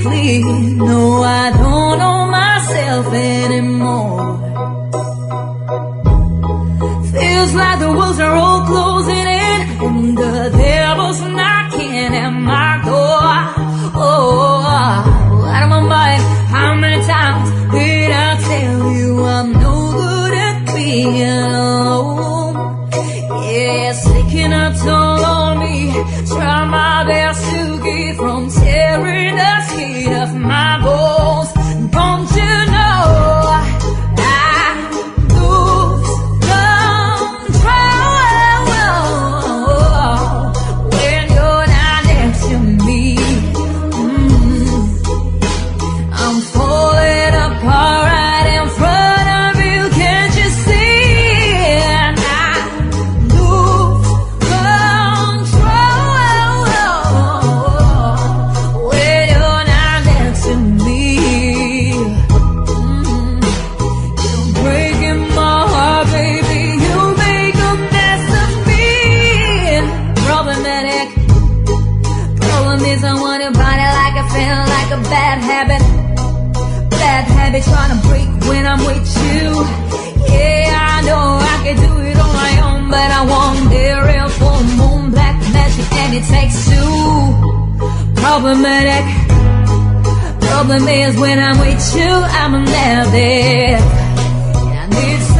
quickly. No, I don't know myself anymore. Feels like the walls are all closing in, and the devil's knocking at my door. Oh, out of my mind. How many times did I tell you I'm no good at being alone? Yeah, it's taking a toll on me. Try my best to keep from tearing the skin off my bones. Don't you know I lose control when you're not next to me? I'm falling apart right in front of you. Can't you see? And I lose control when you're not next to me. You're breaking my heart, baby. You make a mess of me. Problematic. Problem is I want to body like I feel like a bad habit. Bad habit trying to break when I'm with you. Yeah, I know I can do it on my own, but I want the real full moon, black magic, and it takes two. Problematic. Problem is when I'm with you, I'm never there. I need